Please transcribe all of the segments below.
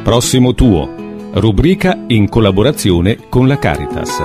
Prossimo tuo, rubrica in collaborazione con la Caritas.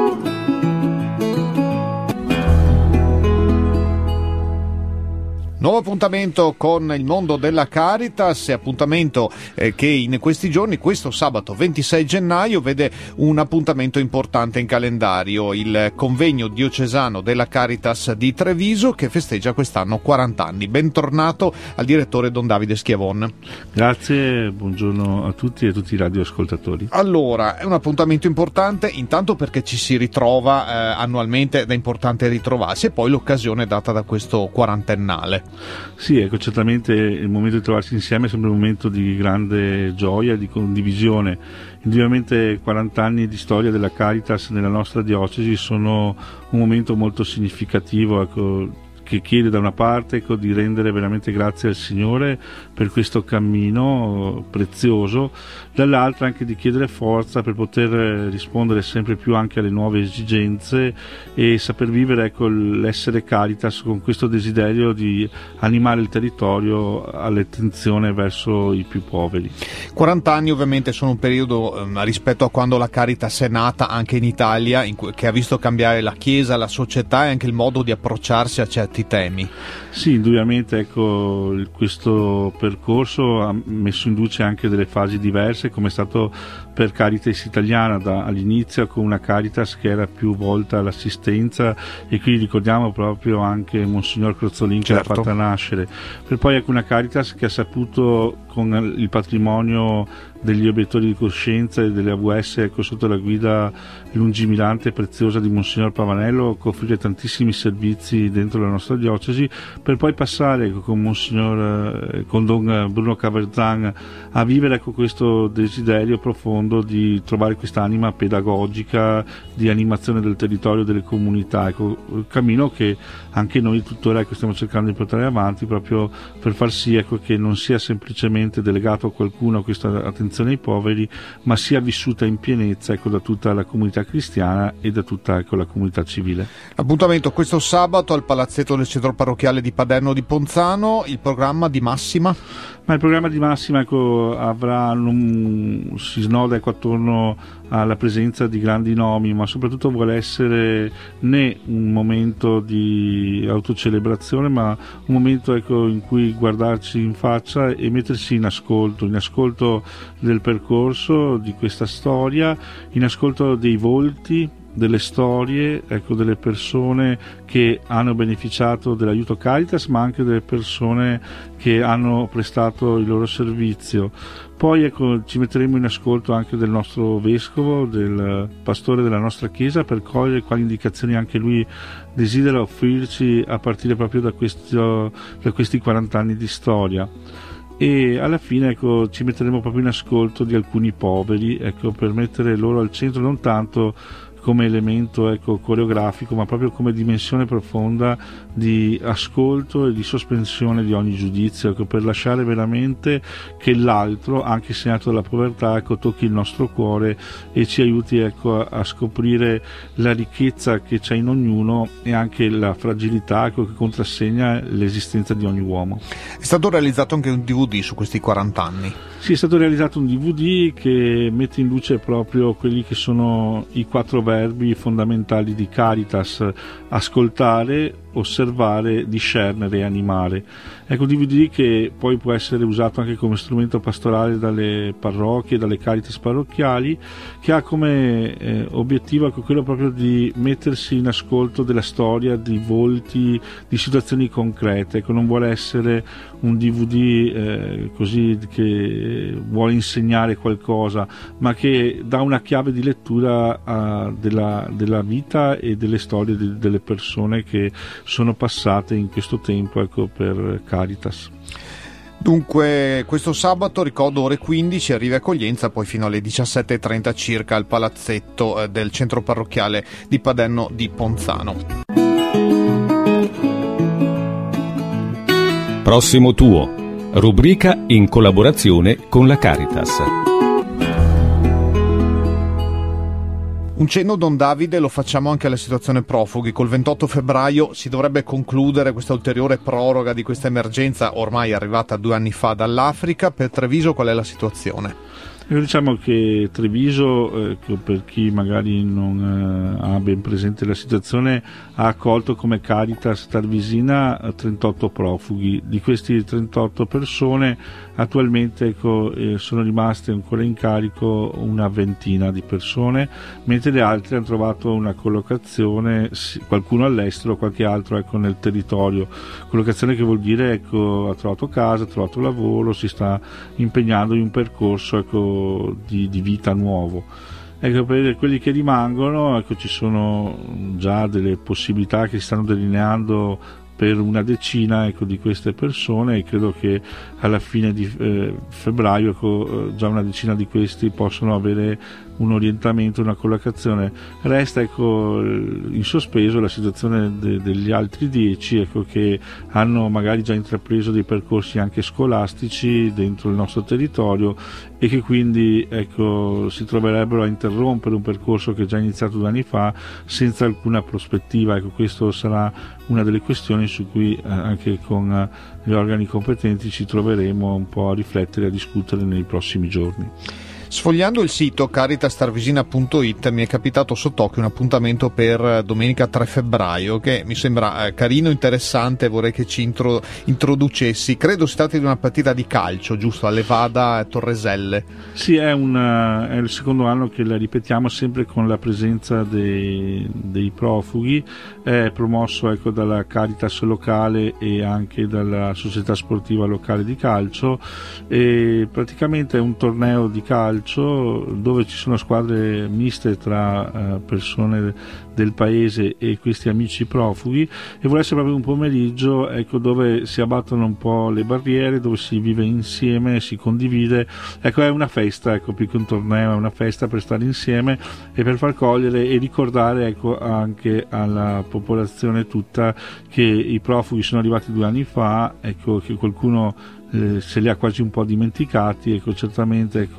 Nuovo appuntamento con il mondo della Caritas, appuntamento che in questi giorni, questo sabato 26 gennaio, vede un appuntamento importante in calendario, il convegno diocesano della Caritas di Treviso che festeggia quest'anno 40 anni. Bentornato al direttore Don Davide Schiavon. Grazie, buongiorno a tutti e a tutti i radioascoltatori. Allora, è un appuntamento importante intanto perché ci si ritrova annualmente ed è importante ritrovarsi, e poi l'occasione data da questo quarantennale. Sì, ecco, certamente il momento di trovarsi insieme è sempre un momento di grande gioia, di condivisione. Indubbiamente 40 anni di storia della Caritas nella nostra diocesi sono un momento molto significativo, ecco, che chiede da una parte, ecco, di rendere veramente grazie al Signore per questo cammino prezioso, dall'altra anche di chiedere forza per poter rispondere sempre più anche alle nuove esigenze e saper vivere, ecco, l'essere Caritas con questo desiderio di animare il territorio all'attenzione verso i più poveri. 40 anni ovviamente sono un periodo rispetto a quando la Caritas è nata anche in Italia, che ha visto cambiare la Chiesa, la società e anche il modo di approcciarsi a certi temi. Sì, indubbiamente, ecco, questo percorso ha messo in luce anche delle fasi diverse, come è stato per Caritas Italiana all'inizio, con una Caritas che era più volta all'assistenza, e qui ricordiamo proprio anche Monsignor Crozzolin che l'ha fatta nascere, per poi ecco una Caritas che ha saputo, con il patrimonio degli obiettori di coscienza e delle AVS, ecco, sotto la guida lungimirante e preziosa di Monsignor Pavanello, offrire tantissimi servizi dentro la nostra diocesi, per poi passare, ecco, con Don Bruno Caverzan a vivere, ecco, questo desiderio profondo di trovare quest'anima pedagogica di animazione del territorio, delle comunità, ecco, il cammino che anche noi tuttora, ecco, stiamo cercando di portare avanti, proprio per far sì, ecco, che non sia semplicemente delegato a qualcuno questa attenzione ai poveri, ma sia vissuta in pienezza, ecco, da tutta la comunità cristiana e da tutta, ecco, la comunità civile. Appuntamento questo sabato al palazzetto del centro parrocchiale di Paderno di Ponzano. Il programma di massima? Ma il programma di massima, ecco, si snoda, ecco, attorno alla presenza di grandi nomi, ma soprattutto vuole essere né un momento di autocelebrazione, ma un momento, ecco, in cui guardarci in faccia e mettersi in ascolto del percorso di questa storia, in ascolto dei volti, delle storie, ecco, delle persone che hanno beneficiato dell'aiuto Caritas, ma anche delle persone che hanno prestato il loro servizio. Poi, ecco, ci metteremo in ascolto anche del nostro vescovo, del pastore della nostra chiesa, per cogliere quali indicazioni anche lui desidera offrirci a partire proprio da questi 40 anni di storia. E alla fine, ecco, ci metteremo proprio in ascolto di alcuni poveri, ecco, per mettere loro al centro, non tanto come elemento, ecco, coreografico, ma proprio come dimensione profonda di ascolto e di sospensione di ogni giudizio, ecco, per lasciare veramente che l'altro, anche segnato dalla povertà, ecco, tocchi il nostro cuore e ci aiuti, ecco, a scoprire la ricchezza che c'è in ognuno e anche la fragilità, ecco, che contrassegna l'esistenza di ogni uomo. È stato realizzato anche un DVD su questi 40 anni? Sì, è stato realizzato un DVD che mette in luce proprio quelli che sono i 4 verbi fondamentali di Caritas: ascoltare, osservare, discernere e animare. Ecco, un DVD che poi può essere usato anche come strumento pastorale dalle parrocchie, dalle Caritas parrocchiali, che ha come obiettivo, ecco, quello proprio di mettersi in ascolto della storia, di volti, di situazioni concrete. Ecco, non vuole essere un DVD così che vuole insegnare qualcosa, ma che dà una chiave di lettura della vita e delle storie delle persone che sono passate in questo tempo, ecco, per Caritas. Dunque, questo sabato, ricordo, ore 15, arriva accoglienza, poi fino alle 17:30 circa al palazzetto del centro parrocchiale di Paderno di Ponzano. Prossimo tuo, rubrica in collaborazione con la Caritas. Un cenno, Don Davide, lo facciamo anche alla situazione profughi. Col 28 febbraio si dovrebbe concludere questa ulteriore proroga di questa emergenza ormai arrivata 2 anni fa dall'Africa. Per Treviso qual è la situazione? Diciamo che Treviso, per chi magari non ha ben presente la situazione, ha accolto come Caritas Tarvisina 38 profughi. Di questi 38 persone attualmente sono rimaste ancora in carico una ventina di persone, mentre le altre hanno trovato una collocazione, qualcuno all'estero, qualche altro nel territorio. Collocazione che vuol dire ha trovato casa, ha trovato lavoro, si sta impegnando in un percorso di vita nuovo. Per quelli che rimangono ci sono già delle possibilità che si stanno delineando per una decina di queste persone, e credo che alla fine di febbraio già una decina di questi possono avere un orientamento, una collocazione. Resta in sospeso la situazione degli altri 10 che hanno magari già intrapreso dei percorsi anche scolastici dentro il nostro territorio e che quindi si troverebbero a interrompere un percorso che è già iniziato 2 anni fa senza alcuna prospettiva. Questo sarà una delle questioni su cui anche con gli organi competenti ci troveremo un po' a riflettere e a discutere nei prossimi giorni. Sfogliando il sito caritastarvisina.it mi è capitato sott'occhio un appuntamento per domenica 3 febbraio che mi sembra carino, interessante, vorrei che ci introducessi. Credo si tratti di una partita di calcio, giusto? A Levada Torreselle. Sì, è il secondo anno che la ripetiamo, sempre con la presenza dei profughi. È promosso dalla Caritas locale e anche dalla società sportiva locale di calcio, e praticamente è un torneo di calcio dove ci sono squadre miste tra persone del paese e questi amici profughi, e vuole essere proprio un pomeriggio dove si abbattono un po' le barriere, dove si vive insieme, si condivide. È una festa, più che un torneo, è una festa per stare insieme e per far cogliere e ricordare anche alla popolazione tutta che i profughi sono arrivati 2 anni fa, che qualcuno se li ha quasi un po' dimenticati. Certamente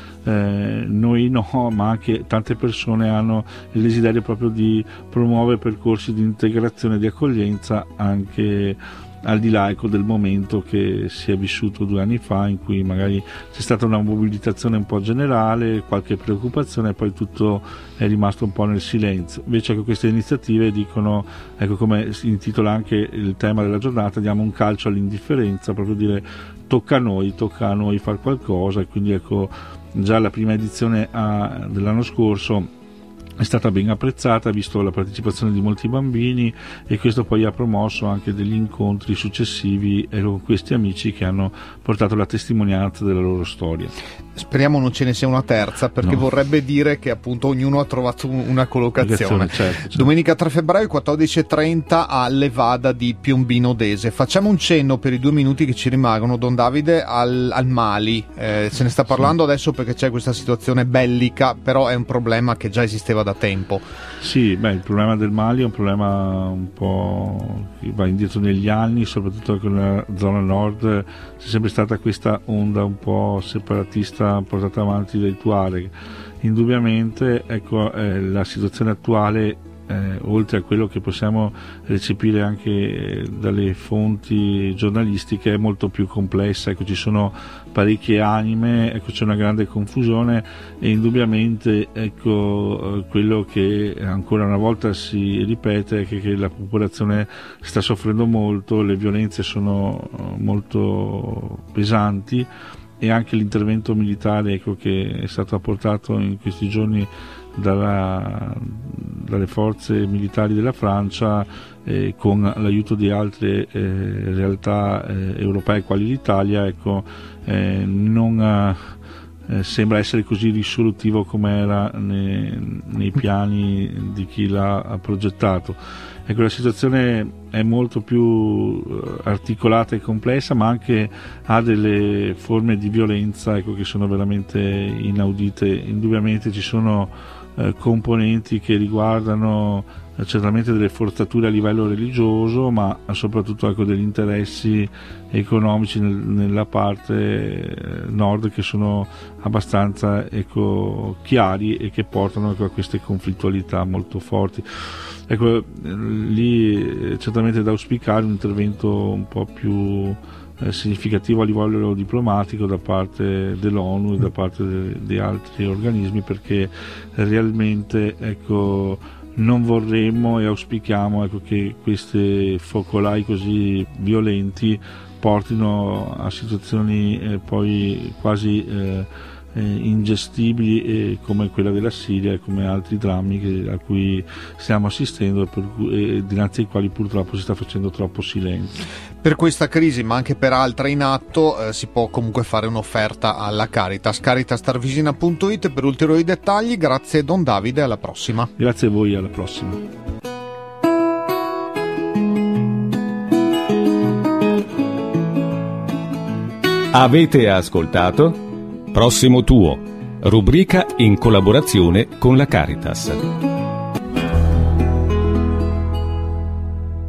noi no, ma anche tante persone hanno il desiderio proprio di promuovere percorsi di integrazione e di accoglienza anche al di là del momento che si è vissuto 2 anni fa, in cui magari c'è stata una mobilitazione un po' generale, qualche preoccupazione, e poi tutto è rimasto un po' nel silenzio. Invece queste iniziative dicono, come si intitola anche il tema della giornata, diamo un calcio all'indifferenza, proprio dire tocca a noi fare qualcosa. E quindi già la prima edizione dell'anno scorso è stata ben apprezzata, visto la partecipazione di molti bambini, e questo poi ha promosso anche degli incontri successivi con questi amici che hanno portato la testimonianza della loro storia. Speriamo non ce ne sia una terza, perché vorrebbe dire che appunto ognuno ha trovato una collocazione. Certo. Domenica 3 febbraio 14:30 a Levada di Piombino Dese. Facciamo un cenno per i 2 minuti che ci rimangono, Don Davide, al Mali. Se ne sta parlando adesso perché c'è questa situazione bellica, però è un problema che già esisteva da tempo. Sì, il problema del Mali è un problema un po' che va indietro negli anni, soprattutto nella zona nord c'è sempre stata questa onda un po' separatista portata avanti dai Tuareg. Indubbiamente la situazione attuale, oltre a quello che possiamo recepire anche dalle fonti giornalistiche, è molto più complessa. Ci sono parecchie anime, c'è una grande confusione, e indubbiamente quello che ancora una volta si ripete è che la popolazione sta soffrendo molto, le violenze sono molto pesanti, e anche l'intervento militare che è stato apportato in questi giorni dalle forze militari della Francia, con l'aiuto di altre realtà europee quali l'Italia, non sembra essere così risolutivo come era nei piani di chi l'ha progettato. La situazione è molto più articolata e complessa, ma anche ha delle forme di violenza che sono veramente inaudite. Indubbiamente ci sono componenti che riguardano certamente delle forzature a livello religioso, ma soprattutto degli interessi economici nella parte nord che sono abbastanza chiari e che portano a queste conflittualità molto forti. Lì è certamente da auspicare un intervento un po' più significativo a livello diplomatico da parte dell'ONU e da parte di altri organismi, perché realmente non vorremmo e auspichiamo che questi focolai così violenti portino a situazioni poi quasi ingestibili come quella della Siria e come altri drammi a cui stiamo assistendo e dinanzi ai quali purtroppo si sta facendo troppo silenzio. Per questa crisi, ma anche per altre in atto, si può comunque fare un'offerta alla Caritas. Caritastarvisina.it per ulteriori dettagli. Grazie Don Davide, alla prossima. Grazie a voi, alla prossima. Avete ascoltato Prossimo Tuo, rubrica in collaborazione con la Caritas.